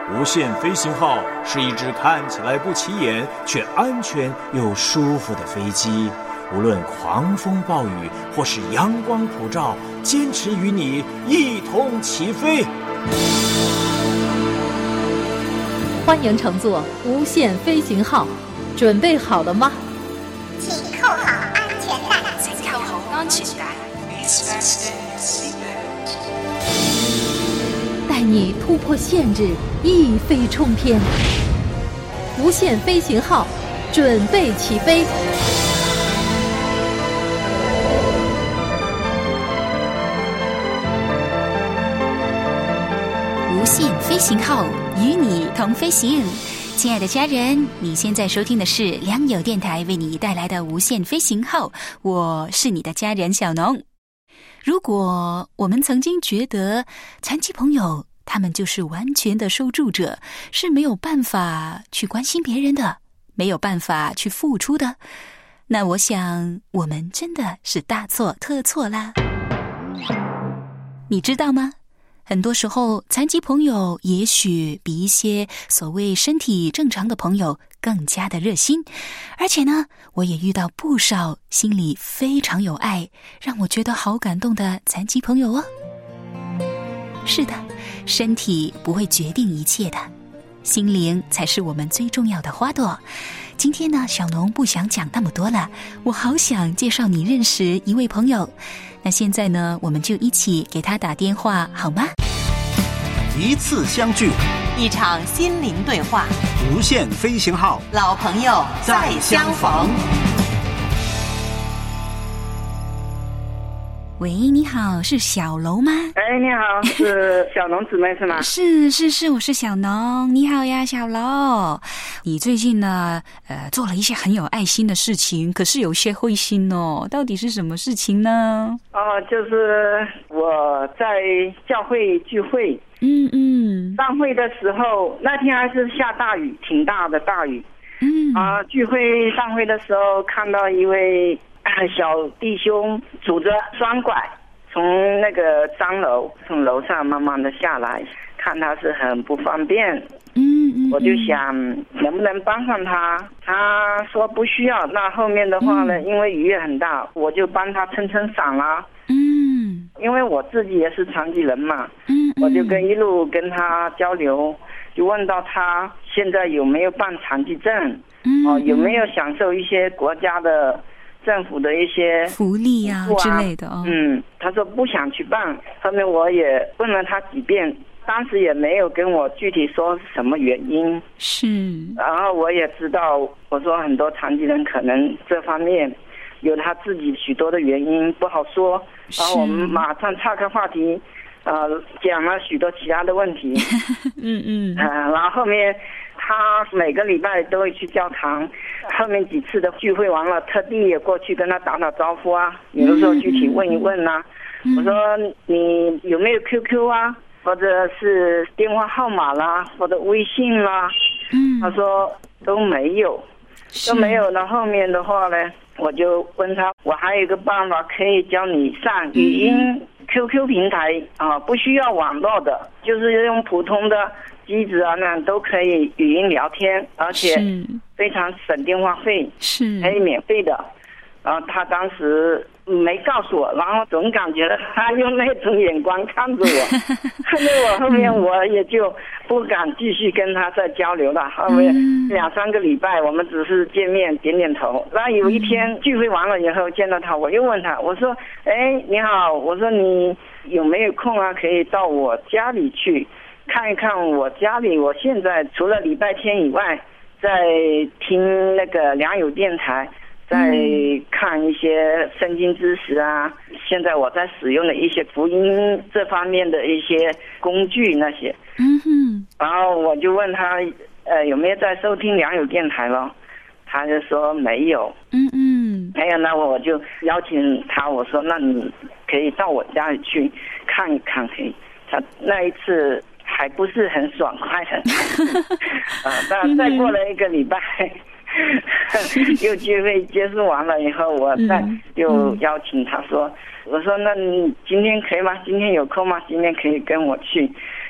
无限飞行号是一只看起来不起眼却安全又舒服的飞机，无论狂风暴雨或是阳光普照，坚持与你一同起飞。 欢迎乘坐无限飞行号，准备好了吗？ 请扣好安全带。 请扣好安全带。 带你突破限制，一飞冲天。无限飞行号，准备起飞。 无限飞行号与你同飞行。亲爱的家人，你现在收听的是良友电台为你带来的无限飞行号，我是你的家人小农。如果我们曾经觉得残疾朋友他们就是完全的受助者，是没有办法去关心别人的，没有办法去付出的，那我想我们真的是大错特错啦。你知道吗？很多时候残疾朋友也许比一些所谓身体正常的朋友更加的热心，而且呢，我也遇到不少心里非常有爱，让我觉得好感动的残疾朋友哦。是的，身体不会决定一切的，心灵才是我们最重要的花朵。今天呢，小农不想讲那么多了，我好想介绍你认识一位朋友。那现在呢，我们就一起给他打电话好吗？ 一次相聚， 一场心灵对话， 无限飞行号， 老朋友再相逢。 喂，你好，是小楼吗？ 哎，你好，是小农姊妹是吗？ 是，我是小农。你好呀，小楼。你最近呢，做了一些很有爱心的事情，可是有些灰心哦。到底是什么事情呢？ 就是我在教会聚会，上会的时候，那天还是下大雨，挺大的大雨。聚会上会的时候，看到一位小弟兄拄着双拐从那个3楼从楼上慢慢的下来，看他是很不方便。我就想能不能帮上他，他说不需要。那后面的话呢，因为雨也很大，我就帮他撑伞啦。因为我自己也是残疾人嘛，我就一路跟他交流，就问到他现在有没有办残疾证，有没有享受一些国家的政府的一些福利啊之类的他说不想去办。后面我也问了他几遍，当时也没有跟我具体说什么原因。 是， 然后我也知道，我说很多残疾人可能这方面有他自己许多的原因不好说，然后我们马上岔开话题，讲了许多其他的问题。然后后面他每个礼拜都会去教堂，后面几次的聚会完了，特地也过去跟他打招呼啊，有的时候具体问一问啊。我说你有没有 QQ 啊，或者是电话号码啦，或者微信啦。他说都没有。那后面的话呢，我就问他，我还有一个办法可以教你上语音 QQ 平台不需要网络的，就是用普通的机子啊，那都可以语音聊天，而且非常省电话费，可以免费的。然后他当时没告诉我，然后总感觉他用那种眼光看着我，后面我也就不敢继续跟他再交流了。后面2-3个礼拜我们只是见面点点头。然后有一天聚会完了以后见到他，我又问他，我说你好，我说你有没有空啊，可以到我家里去看一看我家里，我现在除了礼拜天以外在听那个良友电台，在看一些圣经知识啊，现在我在使用的一些福音这方面的一些工具那些。然后我就问他有没有在收听良友电台了，他就说没有。没有，那我就邀请他，我说那你可以到我家里去看一看，可以。他那一次还不是很爽快的。但再过了1个礼拜又聚会结束完了以后，我再又邀请他说，我说那你今天可以吗？今天有空吗？今天可以跟我去。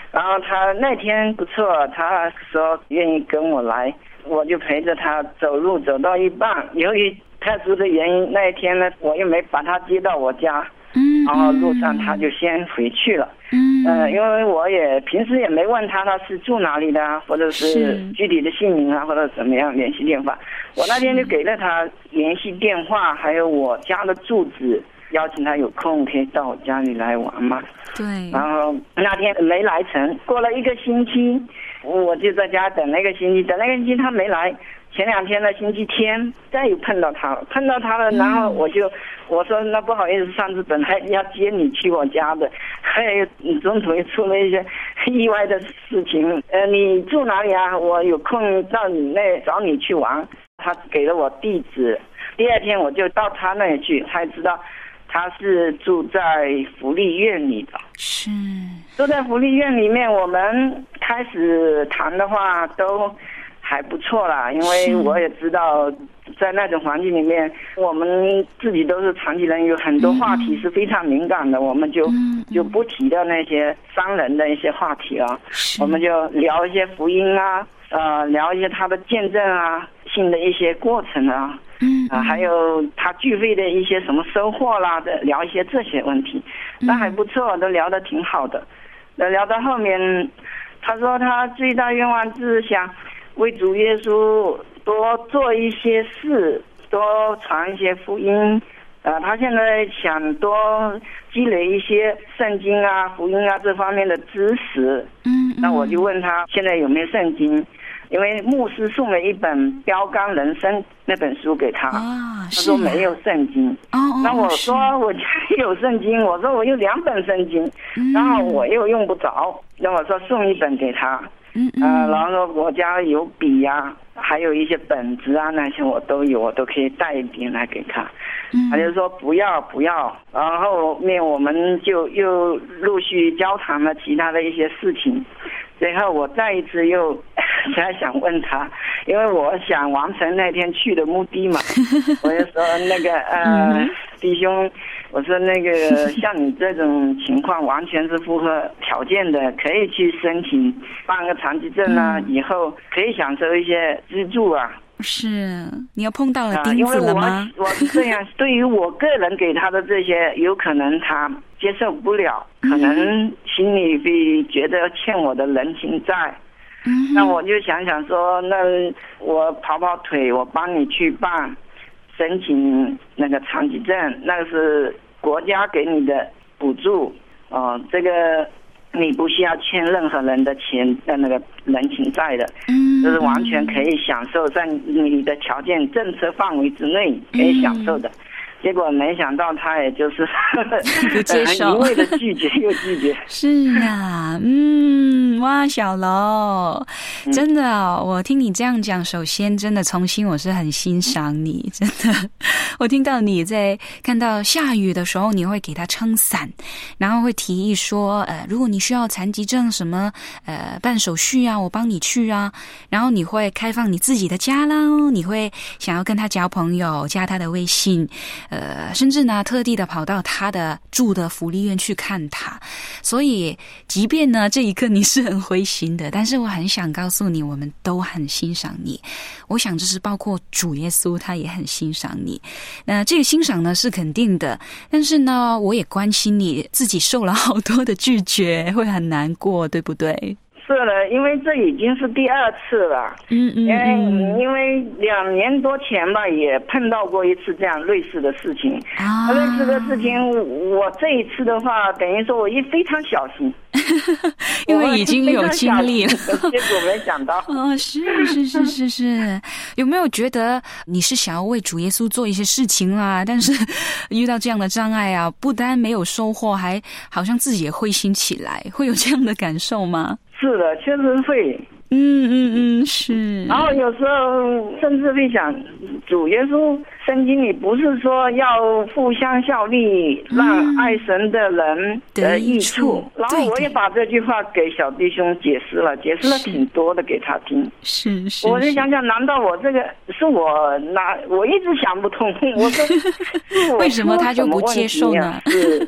然后他那天不错，他说愿意跟我来，我就陪着他走路走到一半，由于特殊的原因，那一天呢，我又没把他接到我家，然后路上他就先回去了。因为我也平时也没问他是住哪里的，或者是具体的姓名啊，或者怎么样联系电话。我那天就给了他联系电话，还有我家的住址，邀请他有空可以到我家里来玩嘛。 对。 然后那天没来成，过了1个星期，我就在家等那个星期他没来。前2天的星期天再又碰到他了，然后我说那不好意思，上次本来要接你去我家的，还有中途又出了一些意外的事情，你住哪里啊？我有空到你那找你去玩。他给了我地址，第2天我就到他那里去，才知道他是住在福利院里的。 是住在福利院里面，我们开始谈的话都还不错啦，因为我也知道在那种环境里面，我们自己都是残疾人，有很多话题是非常敏感的，我们就不提到那些伤人的一些话题啊，我们就聊一些福音啊，聊一些他的见证啊，信的一些过程啊，还有他聚会的一些什么收获啦的，聊一些这些问题，那还不错，都聊得挺好的。聊到后面，他说他最大愿望就是想为主耶稣多做一些事，多传一些福音。他现在想多积累一些圣经啊、福音啊这方面的知识。那我就问他现在有没有圣经，因为牧师送了一本《标杆人生》那本书给他，他说没有圣经。那我说我家有圣经，我说我有2本圣经，然后我又用不着，那我说送一本给他。然后说我家有笔啊，还有一些本子啊，那些我都有，我都可以带一点来给他。他就说不要，然后面我们就又陆续交谈了其他的一些事情。最后我再一次又才想问他，因为我想完成那天去的目的嘛，我就说那个弟兄，我说那个像你这种情况完全是符合条件的，可以去申请办个残疾证啊，以后可以享受一些资助啊。 是，你又碰到了钉子了吗？ 因为我是这样，对于我个人给他的这些，有可能他接受不了，可能心里会觉得欠我的人情债。那我就想说，那我跑腿，我帮你去办申请那个残疾证，那个是国家给你的补助，这个你不需要欠任何人的钱的那个人情债的，就是完全可以享受在你的条件政策范围之内可以享受的。结果没想到他也就是不接受， 一味的拒绝又拒绝。 是啊，哇，小楼，真的我听你这样讲，首先真的从心我是很欣赏你，真的。我听到你在看到下雨的时候，你会给他撑伞，然后会提议说，如果你需要残疾证什么办手续啊，我帮你去啊。然后你会开放你自己的家啦，你会想要跟他交朋友，加他的微信。甚至呢特地的跑到他的住的福利院去看他。所以即便呢这一刻你是很灰心的，但是我很想告诉你，我们都很欣赏你。我想这是包括主耶稣他也很欣赏你。那这个欣赏呢是肯定的，但是呢我也关心你自己受了好多的拒绝，会很难过，对不对？ 是了，因为这已经是第2次了。因为2年多前吧，也碰到过一次这样类似的事情。类似的事情，我这一次的话，等于说我也非常小心， 因为已经有经历了。 结果没想到。 是。有没有觉得你是想要为主耶稣做一些事情啊？但是遇到这样的障碍啊，不单没有收获，还好像自己也灰心起来，会有这样的感受吗？ 是的，确实会。 是。 然后有时候甚至会想，主耶稣圣经里不是说要互相效力，让爱神的人得益处。然后我也把这句话给小弟兄解释了挺多的给他听。 是， 我就想想，难道我这个是我一直想不通，我说为什么他就不接受呢？ 是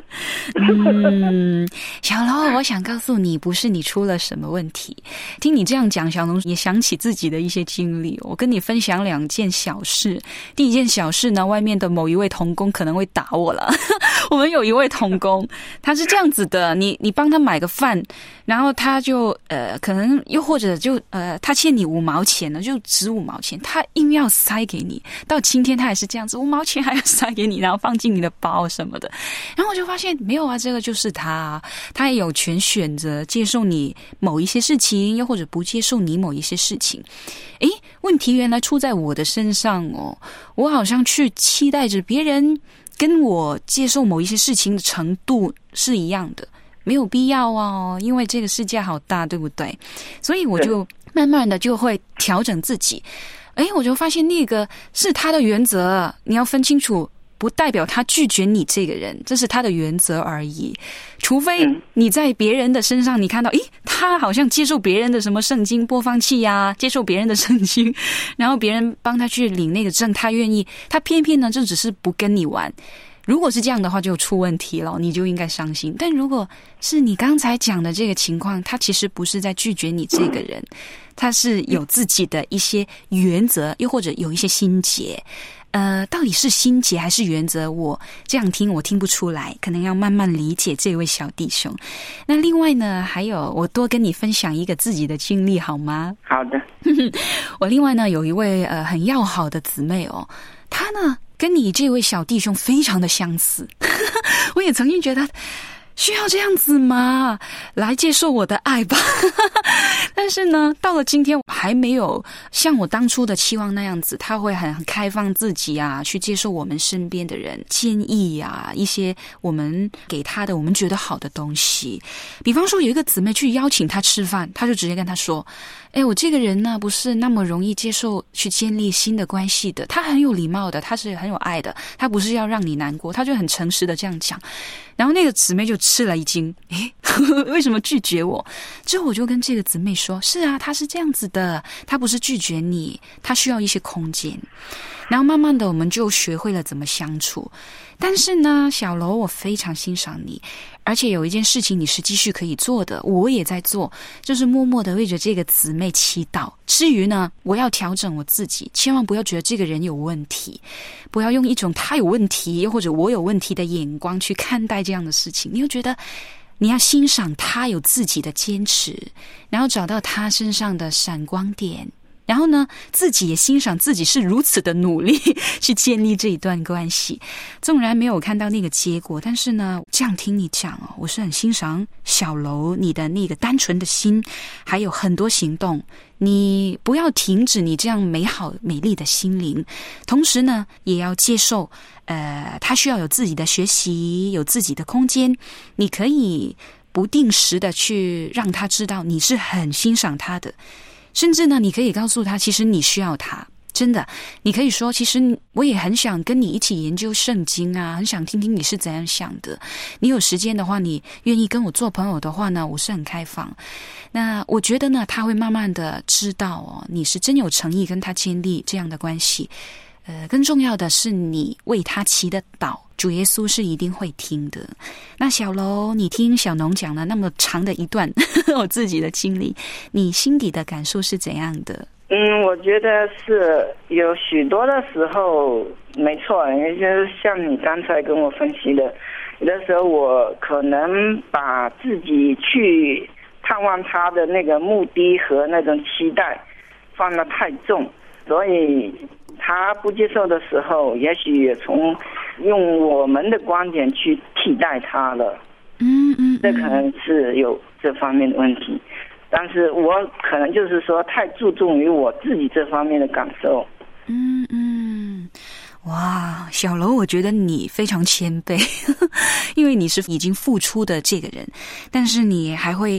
小龙，我想告诉你，不是你出了什么问题。听你这样讲，小龙也想起自己的一些经历。我跟你分享2件小事。第一件小事呢，外面的某一位同工可能会打我了。我们有一位同工，他是这样子的，你帮他买个饭，然后他就可能又或者就他欠你5毛钱呢，就只5毛钱，他硬要塞给你。到今天他还是这样子，5毛钱还要塞给你，然后放进你的包什么的。然后我就发现没有啊，这个就是他也有权选择接受你某一些事情，又或者不接受你某一些事情。问题原来出在我的身上哦，我好像去期待着别人跟我接受某一些事情的程度是一样的，没有必要哦，因为这个世界好大，对不对？所以我就慢慢的就会调整自己。我就发现那个是他的原则，你要分清楚，不代表他拒绝你这个人，这是他的原则而已。除非你在别人的身上你看到他好像接受别人的什么圣经播放器啊，接受别人的圣经，然后别人帮他去领那个证，他愿意，他偏偏呢就只是不跟你玩。如果是这样的话就出问题了，你就应该伤心。但如果是你刚才讲的这个情况，他其实不是在拒绝你这个人，他是有自己的一些原则，又或者有一些心结。到底是心结还是原则，我这样听我听不出来，可能要慢慢理解这位小弟兄。那另外呢，还有我多跟你分享一个自己的经历好吗？ 好的。 我另外呢有一位很要好的姊妹哦，她呢跟你这位小弟兄非常的相似。我也曾经觉得需要这样子吗？来接受我的爱吧。但是呢，到了今天还没有像我当初的期望那样子，他会很开放自己啊，去接受我们身边的人建议啊，一些我们给他的我们觉得好的东西。比方说有一个姊妹去邀请他吃饭，他就直接跟他说，我这个人呢不是那么容易接受去建立新的关系的，他很有礼貌的，他是很有爱的，他不是要让你难过，他就很诚实的这样讲。然后那个姊妹就吃了一惊，为什么拒绝我？之后我就跟这个姊妹说，是啊，他是这样子的，他不是拒绝你，他需要一些空间。然后慢慢的我们就学会了怎么相处。但是呢，小楼，我非常欣赏你，而且有一件事情你是继续可以做的，我也在做，就是默默的为着这个姊妹祈祷。至于呢，我要调整我自己，千万不要觉得这个人有问题，不要用一种他有问题又或者我有问题的眼光去看待这样的事情。你要觉得你要欣赏他有自己的坚持，然后找到他身上的闪光点，然后呢，自己也欣赏自己是如此的努力去建立这一段关系。纵然没有看到那个结果，但是呢，这样听你讲哦，我是很欣赏小楼你的那个单纯的心，还有很多行动。你不要停止你这样美好美丽的心灵，同时呢，也要接受他需要有自己的学习，有自己的空间。你可以不定时的去让他知道你是很欣赏他的。甚至呢，你可以告诉他，其实你需要他，真的。你可以说，其实我也很想跟你一起研究圣经啊，很想听听你是怎样想的。你有时间的话，你愿意跟我做朋友的话呢，我是很开放。那我觉得呢，他会慢慢的知道哦，你是真有诚意跟他建立这样的关系。更重要的是你为他祈的祷，主耶稣是一定会听的。那小楼，你听小农讲了那么长的一段我自己的经历，你心底的感受是怎样的？ 我觉得是有许多的时候，没错，也就是像你刚才跟我分析的，有的时候我可能把自己去探望他的那个目的和那种期待放得太重，所以他不接受的时候，也许也从用我们的观点去替代他了。这可能是有这方面的问题，但是我可能就是说太注重于我自己这方面的感受。 哇，小楼，我觉得你非常谦卑，因为你是已经付出的这个人，但是你还会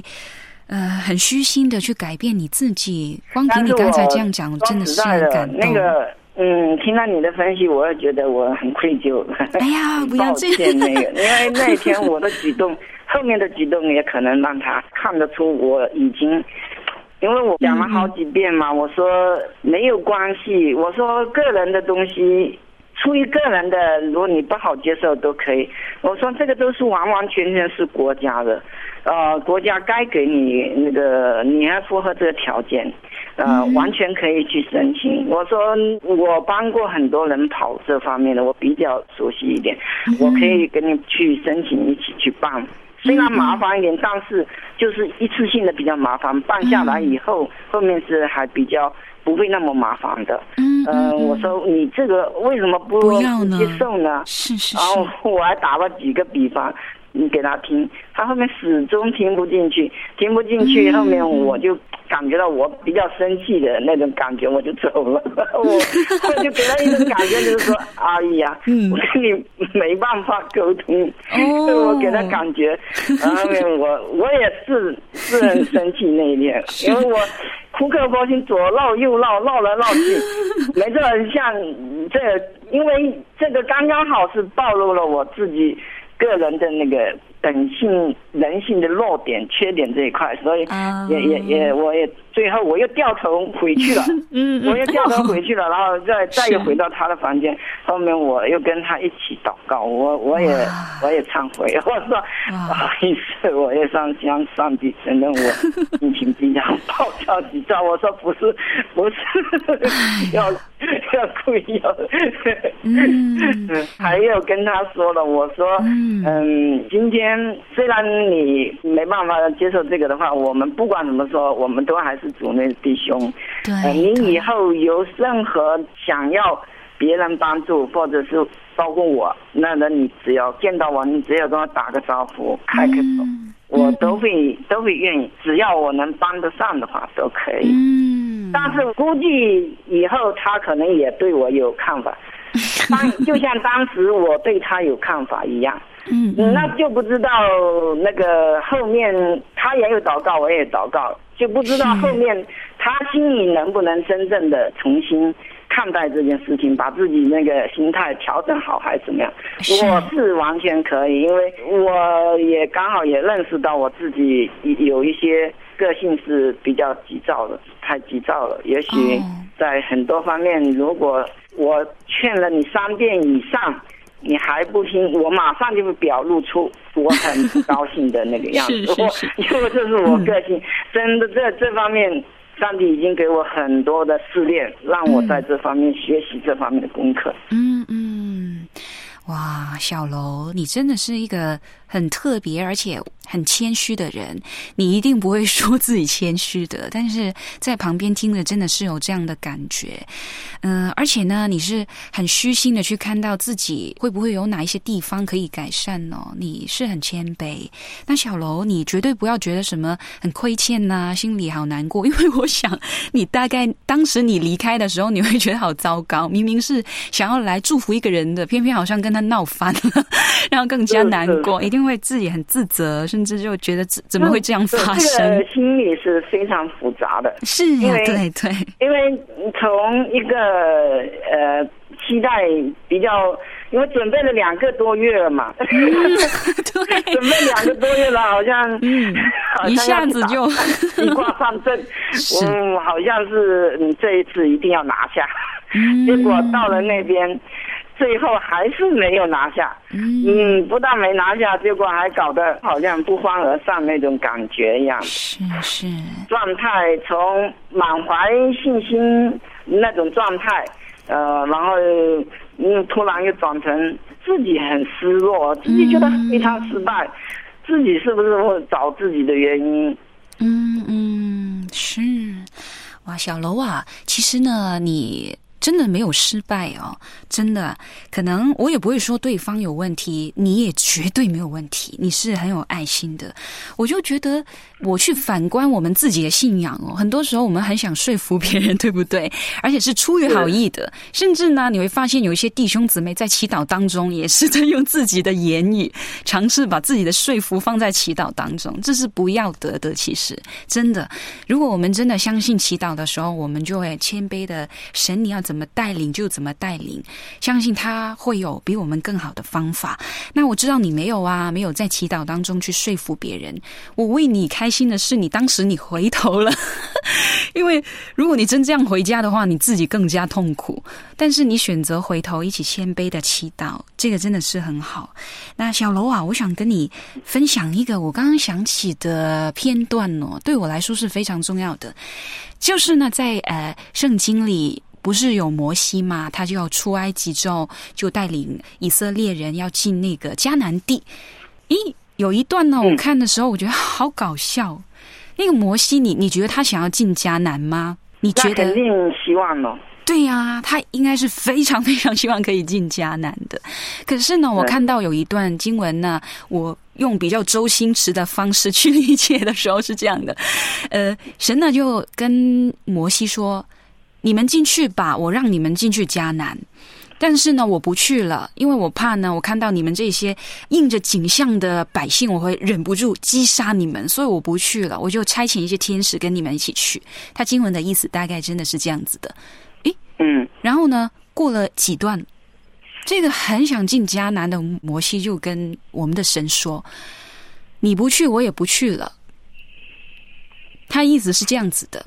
很虚心的去改变你自己。光凭你刚才这样讲，真的是很感动。 听到你的分析，我也觉得我很愧疚。 哎呀，不要这样。 抱歉那个，因为那一天我的举动，后面的举动也可能让他看得出我已经。因为我讲了好几遍嘛，我说没有关系，我说个人的东西，出于个人的，如果你不好接受都可以。我说这个都是完完全全是国家的，国家该给你那个，你还符合这个条件，完全可以去申请。我说我帮过很多人跑这方面的，我比较熟悉一点，我可以跟你去申请一起去办。虽然麻烦一点，但是就是一次性的比较麻烦，办下来以后，后面是还比较不会那么麻烦的。我说你这个为什么不接受呢？ 是。 然后我还打了几个比方，你给他听，他后面始终听不进去，后面我就感觉到我比较生气的那种感觉，我就走了。我就给他一种感觉，就是说，阿姨呀，我跟你没办法沟通。我给他感觉，然后我也是很生气那一天，因为我苦口婆心左绕右绕，绕来绕去，没错，像这个，因为这个刚刚好是暴露了我自己个人的那个人性的弱点、缺点这一块，所以我也最后我又掉头回去了，然后再又回到他的房间，后面我又跟他一起祷告，我也忏悔，我说不好意思，我也向上帝承认我心情比较暴躁急躁，我说不是要故意要，还有跟他说了，我说今天虽然你没办法接受这个的话，我们不管怎么说，我们都还是主内弟兄。你以后有任何想要别人帮助，或者是包括我，那你只要见到我，你只要跟我打个招呼，开个口，我都会愿意，只要我能帮得上的话都可以。但是估计以后他可能也对我有看法，就像当时我对他有看法一样。那就不知道那个后面他也有祷告，我也祷告，就不知道后面他心里能不能真正的重新看待这件事情，把自己那个心态调整好还是怎么样。我是完全可以，因为我也刚好也认识到我自己有一些个性是比较急躁的，太急躁了，也许在很多方面，如果我劝了你3遍以上你还不听，我马上就会表露出我很不高兴的那个样子。因为这是我个性，真的这方面上帝已经给我很多的试炼，让我在这方面学习这方面的功课。 哇，小楼，你真的是一个很特别而且很谦虚的人，你一定不会说自己谦虚的，但是在旁边听的真的是有这样的感觉。而且呢，你是很虚心的去看到自己会不会有哪一些地方可以改善哦，你是很谦卑。那小楼，你绝对不要觉得什么很亏欠啊，心里好难过，因为我想你大概当时你离开的时候，你会觉得好糟糕，明明是想要来祝福一个人的，偏偏好像跟他闹翻了，然后更加难过，一定会自己很自责，甚至就觉得怎么会这样发生？ 这个心理是非常复杂的。 是呀，对， 因为从一个期待比较，因为准备了2个多月了嘛，对，准备2个多月了，好像一下子就一挂上阵，好像是你这一次一定要拿下，结果到了那边。最后还是没有拿下，不但没拿下，结果还搞得好像不欢而散那种感觉一样。 是， 状态从满怀信心那种状态，然后突然又转成自己很失落，自己觉得非常失败，自己是不是会找自己的原因？ 是。哇，小楼啊，其实呢，你真的没有失败哦，真的，可能我也不会说对方有问题，你也绝对没有问题，你是很有爱心的。我就觉得我去反观我们自己的信仰哦，很多时候我们很想说服别人，对不对？而且是出于好意的，甚至呢，你会发现有一些弟兄姊妹在祈祷当中也是在用自己的言语尝试把自己的说服放在祈祷当中，这是不要得的。其实真的，如果我们真的相信祈祷的时候，我们就会谦卑的，神你要怎怎么带领就怎么带领，相信他会有比我们更好的方法。那我知道你没有在祈祷当中去说服别人。我为你开心的是，你当时你回头了，因为如果你真这样回家的话，你自己更加痛苦。但是你选择回头一起谦卑的祈祷，这个真的是很好。那小楼啊，我想跟你分享一个我刚刚想起的片段哦，对我来说是非常重要的。就是呢，在圣经里不是有摩西嘛，他就要出埃及之后，就带领以色列人要进那个迦南地。有一段呢，我看的时候我觉得好搞笑。那个摩西，你觉得他想要进迦南吗？你觉得？ 那肯定希望了。 对呀，他应该是非常非常希望可以进迦南的。可是呢，我看到有一段经文呢，我用比较周星驰的方式去理解的时候是这样的，神呢就跟摩西说：“你们进去吧，我让你们进去迦南。但是呢，我不去了，因为我怕呢，我看到你们这些应着景象的百姓，我会忍不住击杀你们，所以我不去了。我就差遣一些天使跟你们一起去。”他经文的意思大概真的是这样子的。然后呢，过了几段，这个很想进迦南的摩西就跟我们的神说：“你不去，我也不去了。”他意思是这样子的。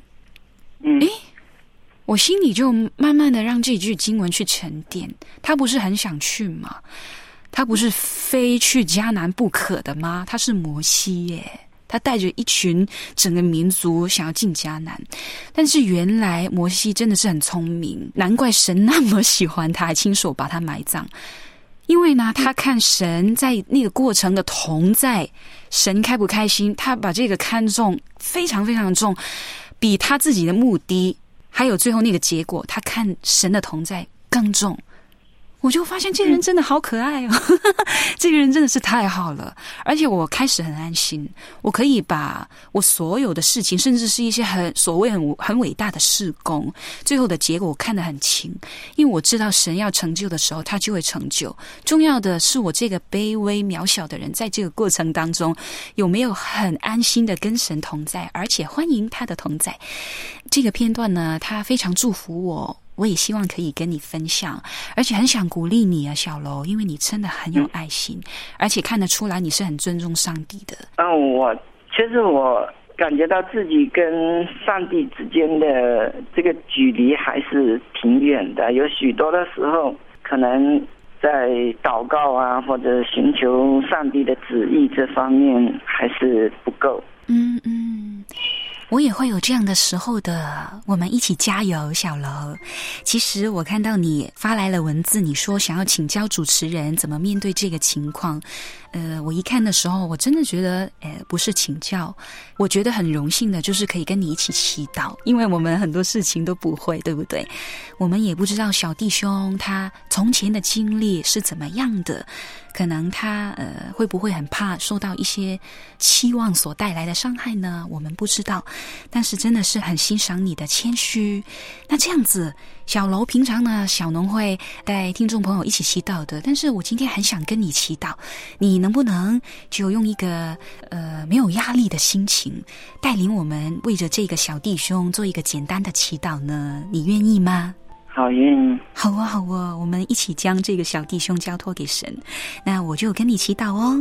我心里就慢慢的让这句经文去沉淀。他不是很想去吗？他不是非去迦南不可的吗？他是摩西耶，他带着一群整个民族想要进迦南。但是原来摩西真的是很聪明，难怪神那么喜欢他，还亲手把他埋葬。因为呢，他看神在那个过程的同在，神开不开心，他把这个看重非常非常重，比他自己的目的还有最后那个结果，他看神的同在更重。我就发现这个人真的好可爱哦，这个人真的是太好了。而且我开始很安心，我可以把我所有的事情，甚至是一些所谓很伟大的事工，最后的结果我看得很清，因为我知道神要成就的时候他就会成就。重要的是我这个卑微渺小的人在这个过程当中有没有很安心的跟神同在，而且欢迎他的同在。这个片段呢，他非常祝福我也希望可以跟你分享，而且很想鼓励你啊，小楼，因为你真的很有爱心，而且看得出来你是很尊重上帝的。 其实我感觉到自己跟上帝之间的这个距离还是挺远的，有许多的时候可能在祷告啊，或者寻求上帝的旨意这方面还是不够。 我也会有这样的时候的，我们一起加油，小楼。其实我看到你发来了文字，你说想要请教主持人怎么面对这个情况。我一看的时候，我真的觉得不是请教，我觉得很荣幸的就是可以跟你一起祈祷，因为我们很多事情都不会，对不对？我们也不知道小弟兄他从前的经历是怎么样的，可能他会不会很怕受到一些期望所带来的伤害呢？我们不知道，但是真的是很欣赏你的谦虚。那这样子，小楼平常呢，小农会带听众朋友一起祈祷的，但是我今天很想跟你祈祷，你能不能就用一个没有压力的心情，带领我们为着这个小弟兄做一个简单的祈祷呢？你愿意吗？ 好，愿意。 好啊，好啊，我们一起将这个小弟兄交托给神。那我就跟你祈祷哦。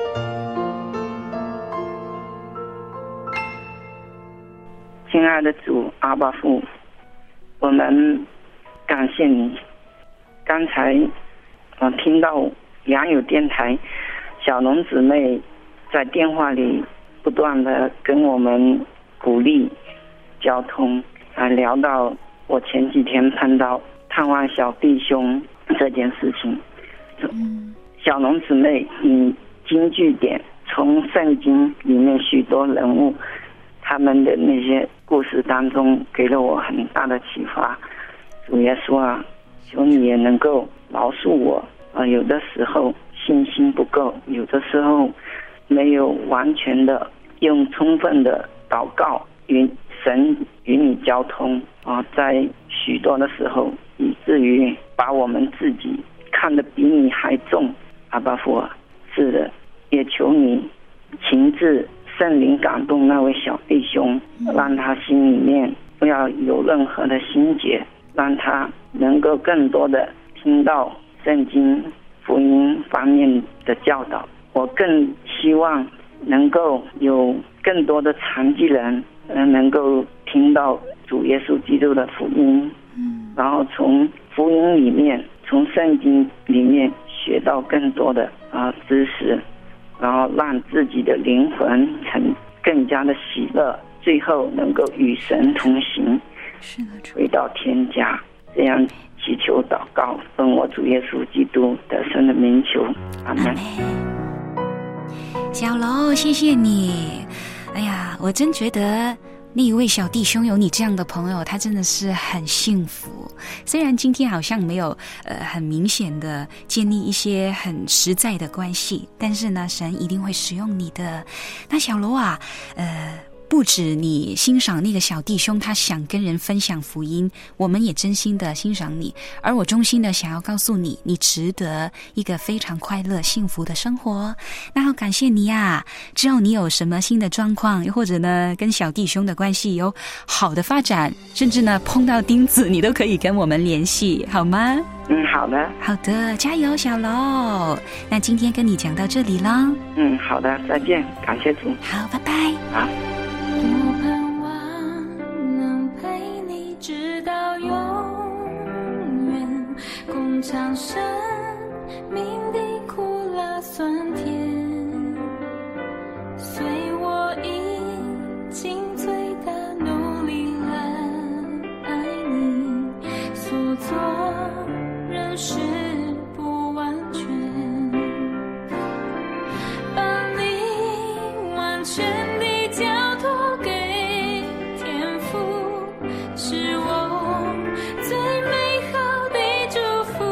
亲爱的主阿爸父，我们感谢你。刚才我听到良友电台小农姊妹在电话里不断的跟我们鼓励交通，聊到我前几天碰到探望小弟兄这件事情。小农姊妹以金句点从圣经里面许多人物他们的那些故事当中给了我很大的启发。主耶稣啊，求你也能够饶恕我有的时候信心不够，有的时候没有完全的用充分的祷告与神与你交通在许多的时候以至于把我们自己看得比你还重。阿爸父，是的，也求你亲自圣灵感动那位小弟兄，让他心里面不要有任何的心结， 让他能够更多的听到圣经福音方面的教导。我更希望能够有更多的残疾人能够听到主耶稣基督的福音，然后从福音里面，从圣经里面学到更多的知识，然后让自己的灵魂更加的喜乐，最后能够与神同行，回到天家。这样祈求祷告，奉我主耶稣基督得胜的名求，阿们。 小楼，谢谢你。哎呀，我真觉得那一位小弟兄有你这样的朋友，他真的是很幸福。虽然今天好像没有很明显的建立一些很实在的关系，但是呢，神一定会使用你的。那小楼啊，不止你欣赏那个小弟兄他想跟人分享福音，我们也真心的欣赏你，而我衷心的想要告诉你，你值得一个非常快乐幸福的生活。那好感谢你啊，只要你有什么新的状况，又或者呢跟小弟兄的关系有好的发展，甚至呢碰到钉子，你都可以跟我们联系，好吗？ 好的。 好的，加油小楼。那今天跟你讲到这里了。 好的，再见，感谢主。 好，拜拜。 好。 多盼望能陪你直到永远，共尝生命的苦辣酸甜，随我一尽最大努力来爱你，所做仍是不完全，把你完全地交托给天父，是我最美好的祝福。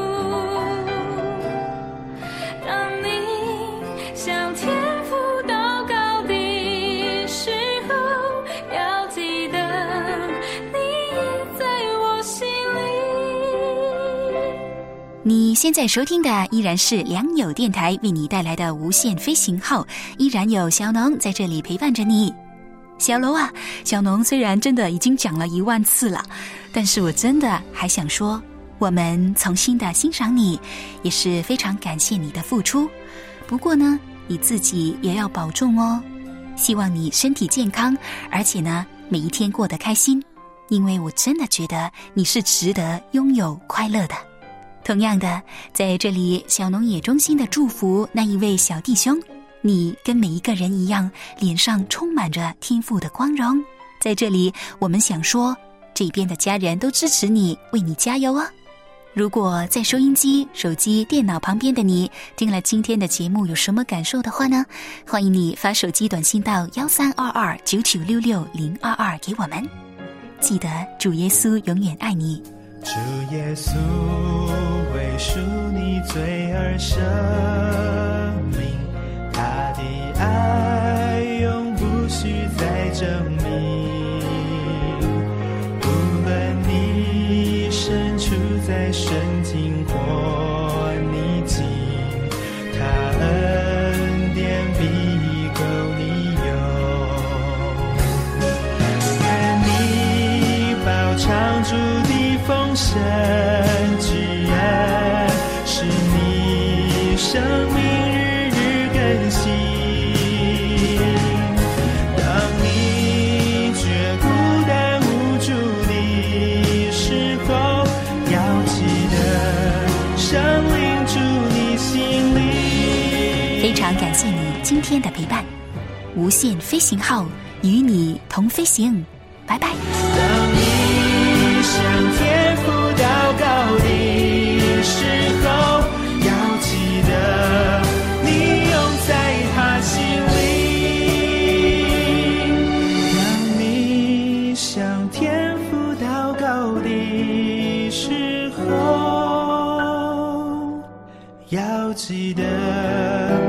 当你向天父祷告的时候，要记得你已在我心里。 你现在收听的依然是良友电台为你带来的无限飞行号，依然有小农在这里陪伴着你。小楼啊，小农虽然真的已经讲了10000次了，但是我真的还想说，我们从心的欣赏你，也是非常感谢你的付出。不过呢，你自己也要保重哦。希望你身体健康，而且呢，每一天过得开心，因为我真的觉得你是值得拥有快乐的。同样的，在这里小农也衷心的祝福那一位小弟兄，你跟每一个人一样，脸上充满着天父的光荣。在这里我们想说，这边的家人都支持你，为你加油哦。如果在收音机、手机、电脑旁边的你听了今天的节目有什么感受的话呢，欢迎你发手机短信到1322996622给我们。记得主耶稣永远爱你。 主耶稣为赎你罪而生命，他的爱永不需再证明。无论你身处在顺境或逆境，他恩典必够你用。看你饱尝主的丰盛之恩，使你生命日日更新。当你觉孤单无助的时候，要记得圣灵住你心里。 非常感谢你今天的陪伴，无限飞行号与你同飞行，拜拜。 当你向天父祷告的时候，要记得你永在他心里。当你向天父祷告的时候，要记得